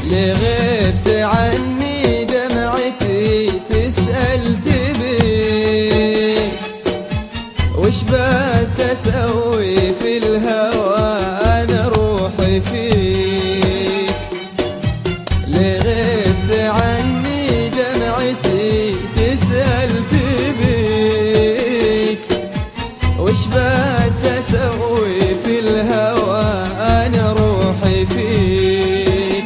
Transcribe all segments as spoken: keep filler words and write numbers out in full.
لغبت عني دمعتي تسأل تبيك، وش بس اسوي في الهوى انا روحي فيك. لغبت عني دمعتي تسأل تبيك، وش بس اسوي في الهوى انا روحي فيك.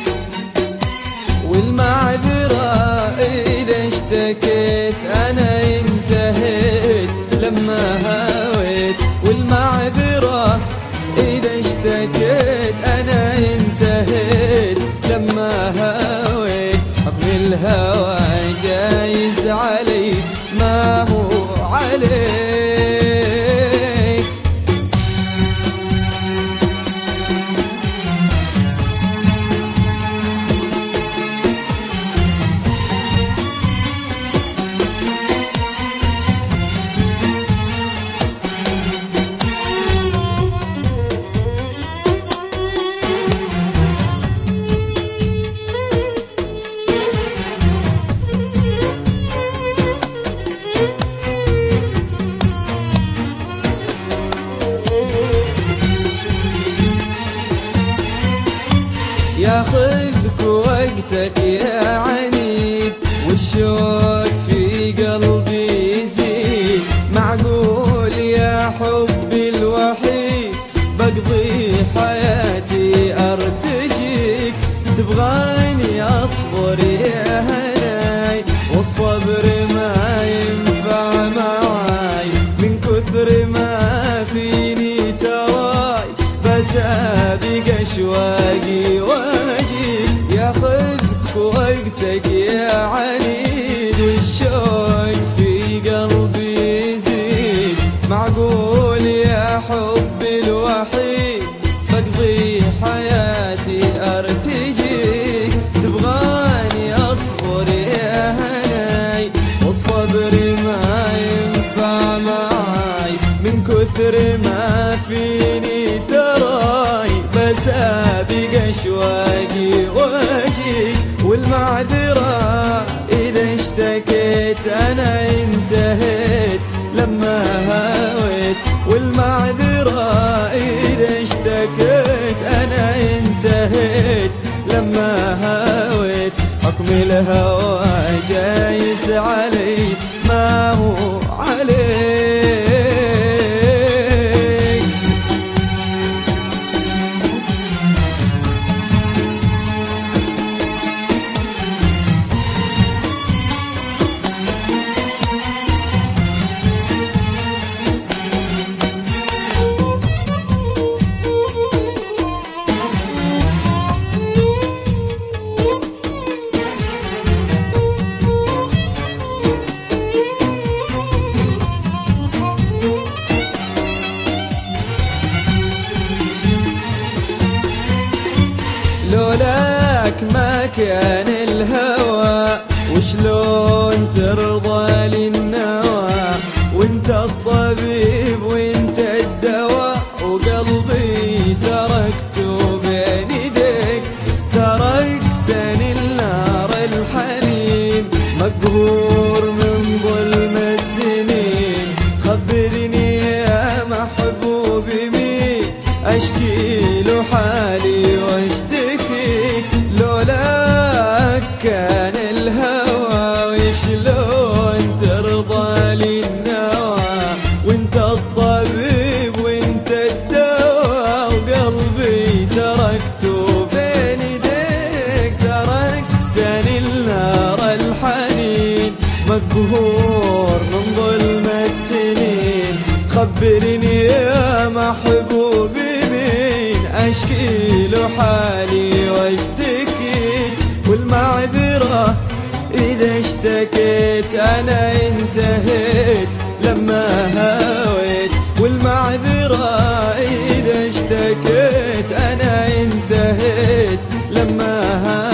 والمعذرة اذا اشتكيت انا انتهيت لما هويت. والمعذرة اذا اشتكيت انا انتهيت لما هويت. حكم الهوى جايز علي ما هو عليك. ياخذك وقتك يا عنيد، والشوق في قلبي يزيد. معقول يا حبي الوحيد بقضي حياتي ارتجيك. تبغاني اصبر يا هناي، والصبر ما ينفع معاي. من كثر ما فيني تراي بسابق اشواقي واجيك. ياخذك وقتك يا عنيد، والشوق في قلبي يزيد. معقول يا حبي الوحيد بقضي حياتي ارتجيك. تبغاني اصبر يا هناي، والصبر ما ينفع معاي. من كثر ما فيني تراي بسابق اشواقي واجيك. والمعذرة اذا اشتكيت انا انتهيت لما هويت. والمعذرة اذا اشتكيت انا انتهيت لما هويت. حكم الهوى جايز علي ما هو عليك. لولاك ما كان الهوى، وشلون ترضى للنوى. وانت الطبيب وانت الدواء، وقلبي تركته بين يديك. تركتني النار الحنين مقهور من ظلم السنين. خبرني يا محبوبي مين اشكي له حالي واشتكيك. لولاك كان الهوى، وشلون ترضى للنوى. وانت الطبيب وانت الدواء، وقلبي تركته بين يديك. تركتني النار الحنين مقهور من ظلم السنين. خبرني يا محبوبي مين اشكي له حالي واشتكي. والمعذرة اذا اشتكيت انا انتهيت لما هويت. والمعذرة اذا اشتكيت انا انتهيت لما هويت.